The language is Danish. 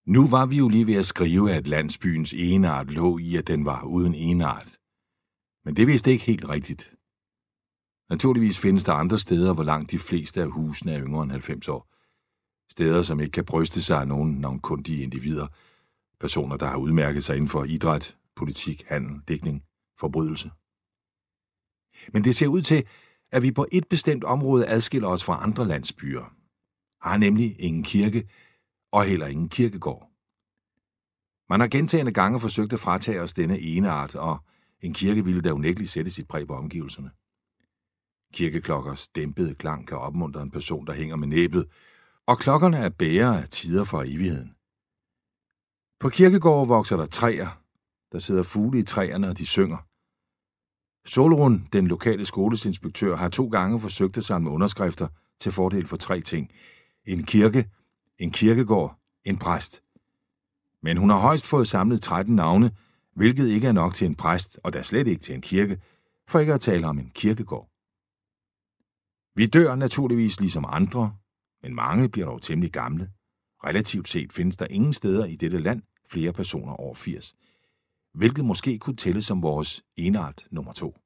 Nu var vi jo lige ved at skrive, at landsbyens egenart lå i, at den var uden egenart. Men det er vist ikke helt rigtigt. Naturligvis findes der andre steder, hvor langt de fleste af husene er yngre end 90 år. Steder, som ikke kan bryste sig af nogen navnkundige individer. Personer, der har udmærket sig inden for idræt, politik, handel, dækning, forbrydelse. Men det ser ud til, at vi på et bestemt område adskiller os fra andre landsbyer. Har nemlig ingen kirke og heller ingen kirkegård. Man har gentagne gange forsøgt at fratage os denne eneart, og en kirke ville da unægteligt sætte sit præg på omgivelserne. Kirkeklokkers dæmpede klang kan opmuntre en person, der hænger med næbet, og klokkerne er bærere af tider fra evigheden. På kirkegården vokser der træer, der sidder fugle i træerne, og de synger. Solrun, den lokale skolesinspektør, har 2 gange forsøgt at samle underskrifter til fordel for 3 ting. En kirke, en kirkegård, en præst. Men hun har højst fået samlet 13 navne, hvilket ikke er nok til en præst, og da slet ikke til en kirke, for ikke at tale om en kirkegård. Vi dør naturligvis ligesom andre, men mange bliver dog temmelig gamle. Relativt set findes der ingen steder i dette land flere personer over 80, hvilket måske kunne tælles som vores egenart nummer 2.